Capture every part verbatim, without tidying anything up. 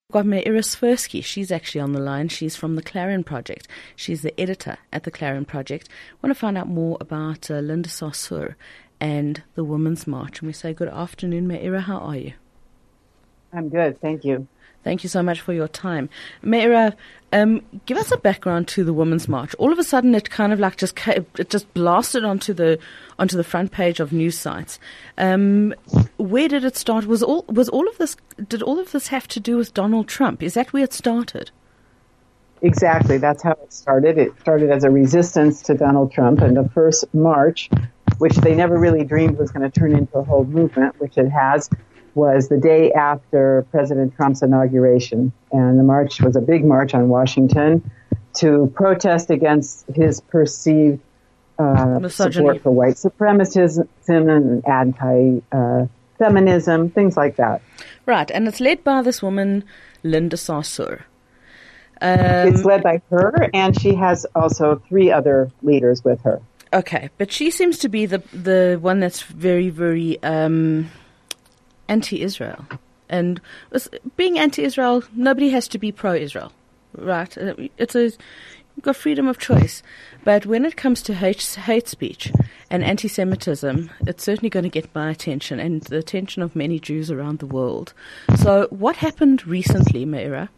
Got Me'ira Swirsky. She's actually on the line. She's from the Clarion Project. She's the editor at the Clarion Project. I want to find out more about uh, Linda Sarsour and the Women's March. And we say good afternoon, Me'ira. How are you? I'm good, thank you. Thank you so much for your time. Me'ira, um, give us a background to the Women's March. All of a sudden, it kind of like just came, it just blasted onto the onto the front page of news sites. Um, where did it start? Was all was all of this? Did all of this have to do with Donald Trump? Is that where it started? Exactly. That's how it started. It started as a resistance to Donald Trump, and the first march, which they never really dreamed was going to turn into a whole movement, which it has, was the day after President Trump's inauguration. And the march was a big march on Washington to protest against his perceived uh, support for white supremacism and anti-feminism, uh, things like that. Right, and it's led by this woman, Linda Sarsour. Um, it's led by her, and she has also three other leaders with her. Okay, but she seems to be the the one that's very, very um, anti-Israel. And being anti-Israel, nobody has to be pro-Israel, right? It's a, you've got freedom of choice. But when it comes to hate, hate speech and anti-Semitism, it's certainly going to get my attention and the attention of many Jews around the world. So what happened recently, Me'ira?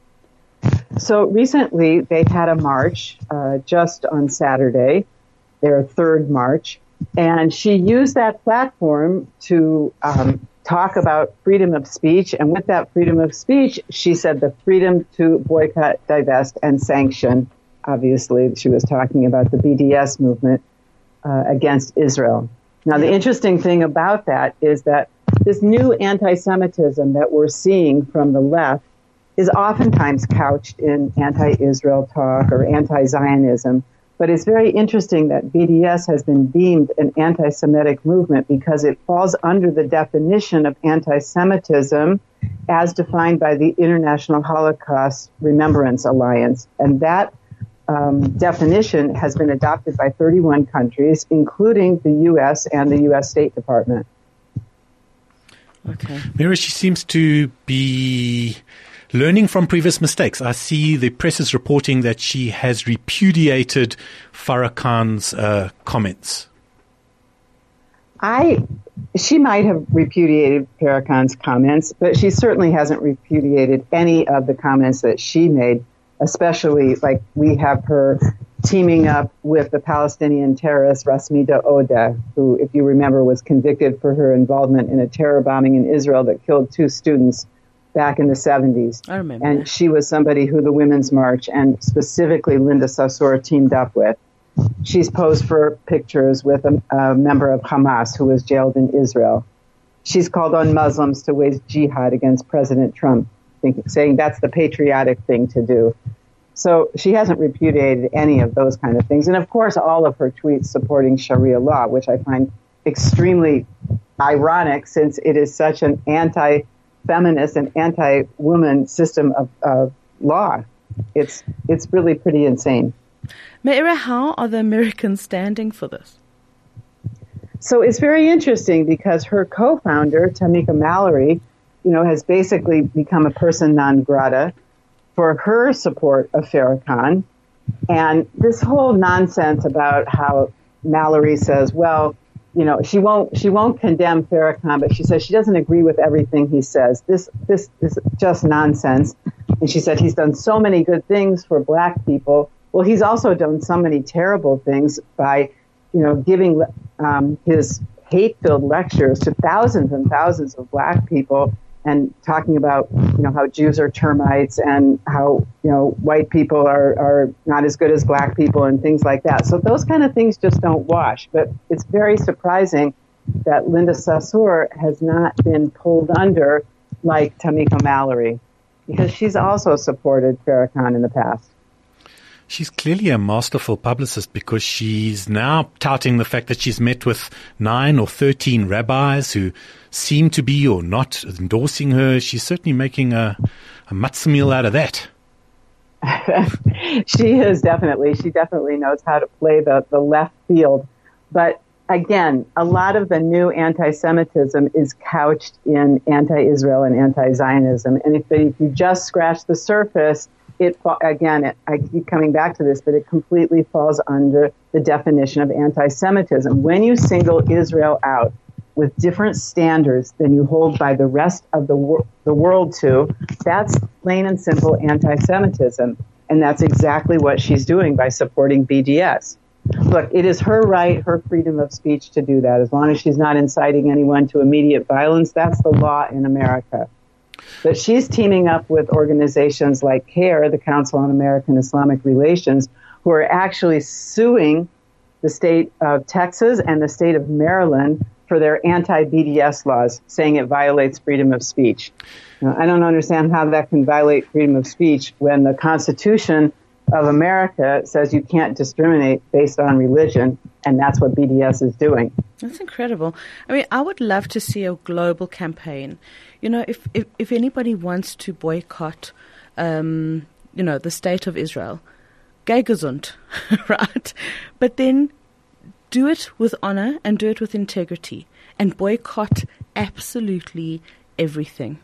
So recently they had a march uh, just on Saturday, their third march, and she used that platform to um, talk about freedom of speech. And with that freedom of speech, she said the freedom to boycott, divest, and sanction. Obviously, she was talking about the B D S movement uh, against Israel. Now, the interesting thing about that is that this new anti-Semitism that we're seeing from the left is oftentimes couched in anti-Israel talk or anti-Zionism. But it's very interesting that B D S has been deemed an anti-Semitic movement because it falls under the definition of anti-Semitism as defined by the International Holocaust Remembrance Alliance. And that um, definition has been adopted by thirty-one countries, including the U S and the U S State Department. Okay. Me'ira, she seems to be learning from previous mistakes. I see the press is reporting that she has repudiated Farrakhan's uh, comments. I, she might have repudiated Farrakhan's comments, but she certainly hasn't repudiated any of the comments that she made, especially like we have her teaming up with the Palestinian terrorist Rasmi Odeh, who, if you remember, was convicted for her involvement in a terror bombing in Israel that killed two students back in the seventies. I remember. And that. She was somebody who the Women's March and specifically Linda Sarsour teamed up with. She's posed for pictures with a, a member of Hamas who was jailed in Israel. She's called on Muslims to wage jihad against President Trump, think, saying that's the patriotic thing to do. So she hasn't repudiated any of those kind of things. And of course, all of her tweets supporting Sharia law, which I find extremely ironic since it is such an anti feminist and anti-woman system of, of law. It's it's really pretty insane. Me'ira, how are the Americans standing for this? So it's very interesting because her co-founder, Tamika Mallory, you know, has basically become a person non grata for her support of Farrakhan. And this whole nonsense about how Mallory says, well, you know, she won't, she won't condemn Farrakhan, but she says she doesn't agree with everything he says. This, this is just nonsense. And she said he's done so many good things for black people. Well, he's also done so many terrible things by, you know, giving um, his hate-filled lectures to thousands and thousands of black people and talking about, you know, how Jews are termites and how, you know, white people are, are not as good as black people and things like that. So those kind of things just don't wash. But it's very surprising that Linda Sarsour has not been pulled under like Tamika Mallory, because she's also supported Farrakhan in the past. She's clearly a masterful publicist because she's now touting the fact that she's met with nine or thirteen rabbis who seem to be or not endorsing her. She's certainly making a, a matzo meal out of that. She is definitely. She definitely knows how to play the, the left field. But again, a lot of the new anti-Semitism is couched in anti-Israel and anti-Zionism. And if, if you just scratch the surface, it again, it, I keep coming back to this, but it completely falls under the definition of anti-Semitism. When you single Israel out with different standards than you hold by the rest of the, wor- the world to, that's plain and simple anti-Semitism. And that's exactly what she's doing by supporting B D S. Look, it is her right, her freedom of speech to do that. As long as she's not inciting anyone to immediate violence, that's the law in America. But she's teaming up with organizations like CARE, the Council on American Islamic Relations, who are actually suing the state of Texas and the state of Maryland for their anti-B D S laws, saying it violates freedom of speech. Now, I don't understand how that can violate freedom of speech when the Constitution of America says you can't discriminate based on religion, and that's what B D S is doing. That's incredible. I mean, I would love to see a global campaign. You know, if if, if anybody wants to boycott, um, you know, the state of Israel, geh gesund, right? But then do it with honor and do it with integrity and boycott absolutely everything.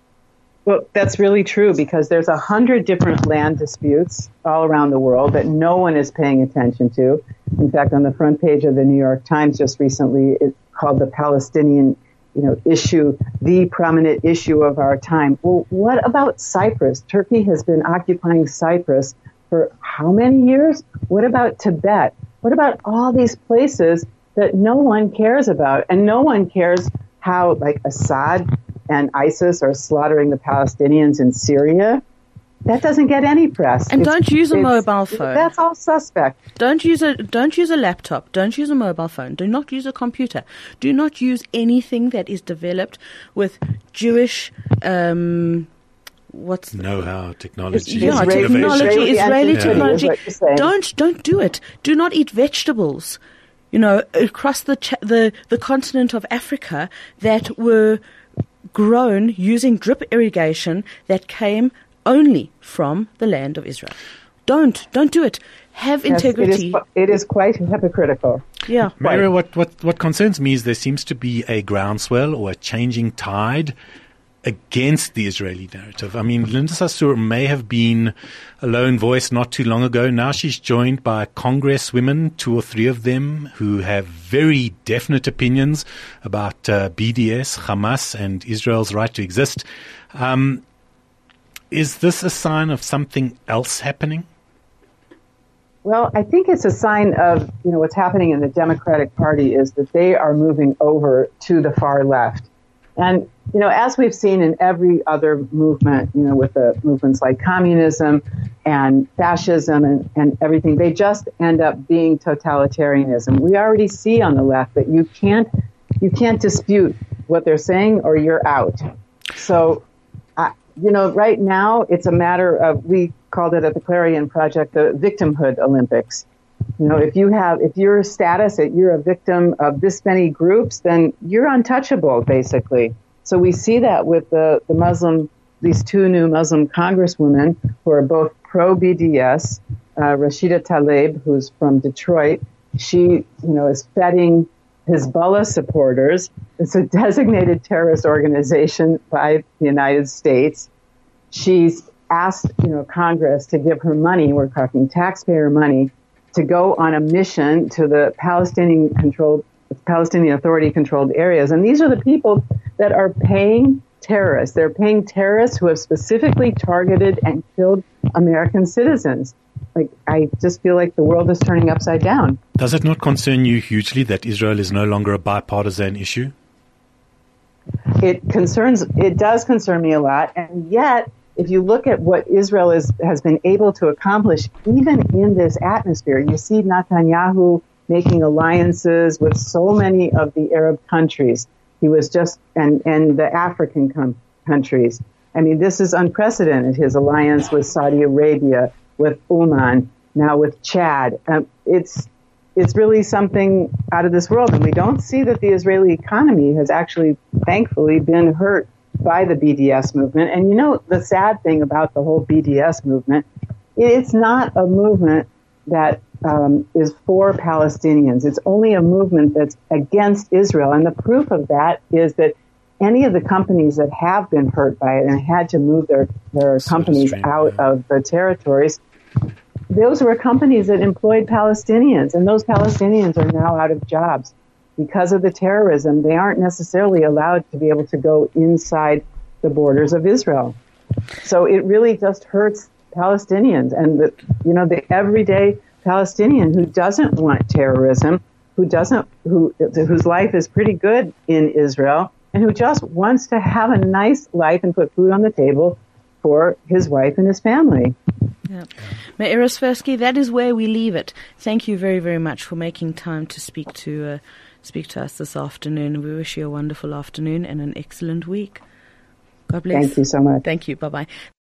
Well, that's really true because there's a hundred different land disputes all around the world that no one is paying attention to. In fact, on the front page of the New York Times just recently, it's called the Palestinian, you know, issue, the prominent issue of our time. Well, what about Cyprus? Turkey has been occupying Cyprus for how many years? What about Tibet? What about all these places that no one cares about? And no one cares how, like, Assad and ISIS are slaughtering the Palestinians in Syria. That doesn't get any press. And it's, don't use a mobile phone. That's all suspect. Don't use a don't use a laptop. Don't use a mobile phone. Do not use a computer. Do not use anything that is developed with Jewish um, what's know-how, technology, yeah, Israeli, technology, Israeli, Israeli yeah. technology. Yeah. Don't don't do it. Do not eat vegetables. You know, across the ch- the the continent of Africa that were grown using drip irrigation that came only from the land of Israel. Don't don't do it. Have Yes, integrity. It is, it is quite hypocritical. Yeah. Mary, what, what, what concerns me is there seems to be a groundswell or a changing tide against the Israeli narrative. I mean, Linda Sarsour may have been a lone voice not too long ago. Now she's joined by congresswomen, two or three of them, who have very definite opinions about uh, B D S, Hamas, and Israel's right to exist. Um, is this a sign of something else happening? Well, I think it's a sign of, you know, what's happening in the Democratic Party is that they are moving over to the far left. And, you know, as we've seen in every other movement, you know, with the movements like communism and fascism and, and everything, they just end up being totalitarianism. We already see on the left that you can't, you can't dispute what they're saying or you're out. So, uh, you know, right now it's a matter of, we called it at the Clarion Project, the victimhood Olympics. You know, if you have, if your status that you're a victim of this many groups, then you're untouchable, basically. So we see that with the, the Muslim, these two new Muslim congresswomen who are both pro-B D S, uh, Rashida Tlaib, who's from Detroit. She, you know, is feting Hezbollah supporters. It's a designated terrorist organization by the United States. She's asked, you know, Congress to give her money, we're talking taxpayer money, to go on a mission to the Palestinian controlled, Palestinian Authority controlled areas. And these are the people that are paying terrorists. They're paying terrorists who have specifically targeted and killed American citizens. Like, I just feel like the world is turning upside down. Does it not concern you hugely that Israel is no longer a bipartisan issue? It concerns, it does concern me a lot. And yet, if you look at what Israel is, has been able to accomplish, even in this atmosphere, you see Netanyahu making alliances with so many of the Arab countries. He was just, and, and the African com- countries. I mean, this is unprecedented, his alliance with Saudi Arabia, with Oman, now with Chad. Um, it's, it's really something out of this world. And we don't see that the Israeli economy has actually, thankfully, been hurt by the B D S movement. And you know, the sad thing about the whole B D S movement, it's not a movement that um, is for Palestinians. It's only a movement that's against Israel. And the proof of that is that any of the companies that have been hurt by it and had to move their, their So companies strange, out yeah. of the territories, those were companies that employed Palestinians, and those Palestinians are now out of jobs. Because of the terrorism, they aren't necessarily allowed to be able to go inside the borders of Israel. So it really just hurts Palestinians and the, you know, the everyday Palestinian who doesn't want terrorism, who doesn't, who, whose life is pretty good in Israel, and who just wants to have a nice life and put food on the table for his wife and his family. Yeah. Me'era Svirsky, that is where we leave it. Thank you very, very much for making time to speak to uh, speak to us this afternoon. We wish you a wonderful afternoon and an excellent week. God bless. Thank you so much. Thank you. Bye-bye.